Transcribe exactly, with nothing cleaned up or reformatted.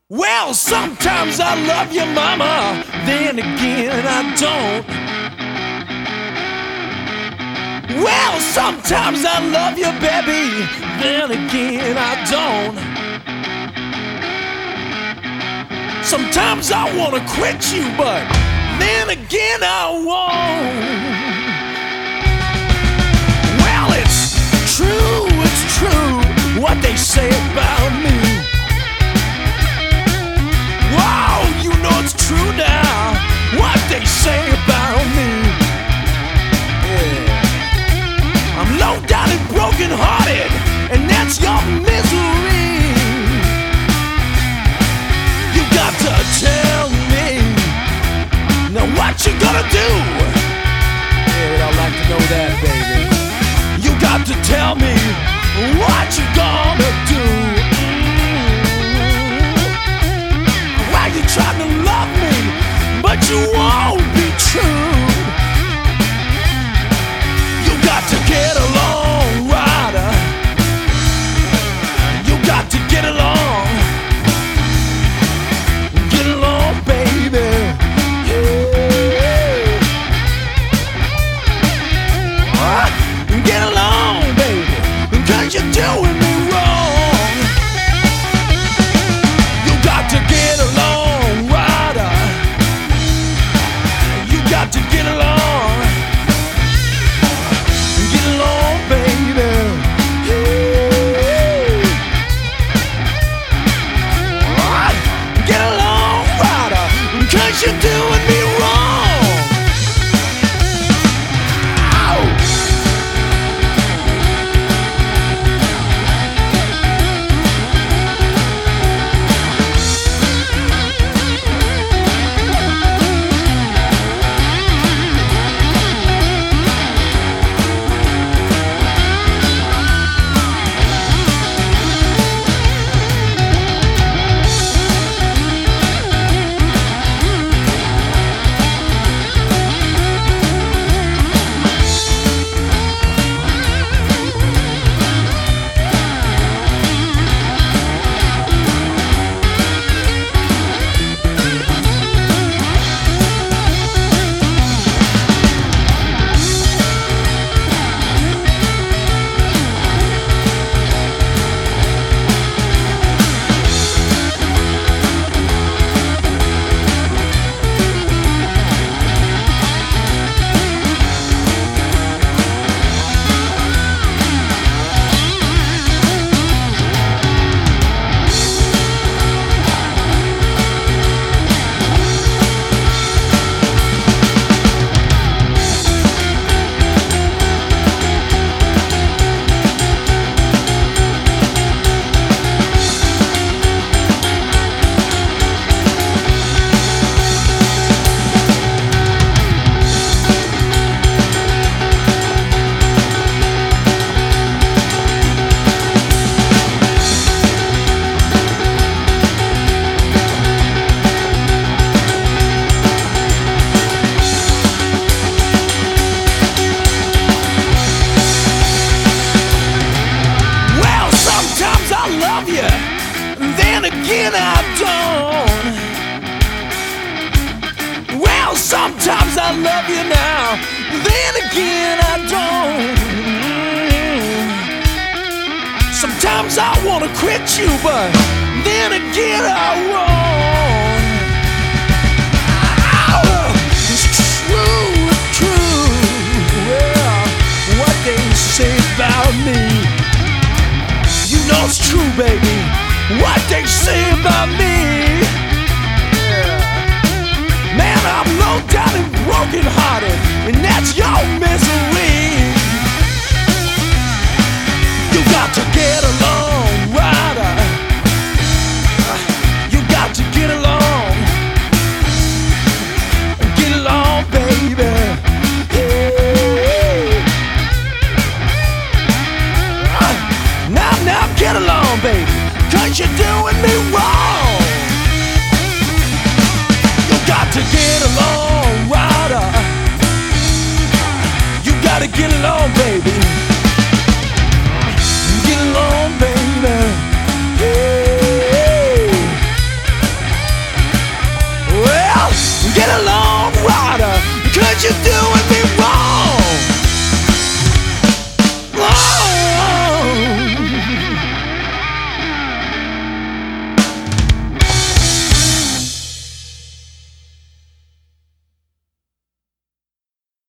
Well, sometimes I love you, mama, then again I don't. Well, sometimes I love you, baby, then again I don't. Sometimes I wanna quit you, but then again I won't. Well, it's true, it's true, what they say about me. Wow, you know it's true now, what they say about me. Yeah. I'm low down and broken hearted, and that's your misery. You got to tell me, now what you gonna do? Yeah, I'd like to know that, baby. You got to tell me what you gonna do. You're trying to love me, but you won't be true. You got to get along, rider. You got to get along. Get along, baby. Yeah. What? Get along, baby, 'cause you're doing me wrong. You got to get along. To get along, get along, baby. Yeah. Get along, rider, 'cause you're doing me wrong. Ow. Then again I don't. Well, sometimes I love you now, then again I don't. Sometimes I wanna quit you, but then again I won't. Ow! It's true, it's true. Well, what they say about me, you know it's true, baby. What they say about me. Yeah. Man, I'm low down and broken hearted, and that's your misery.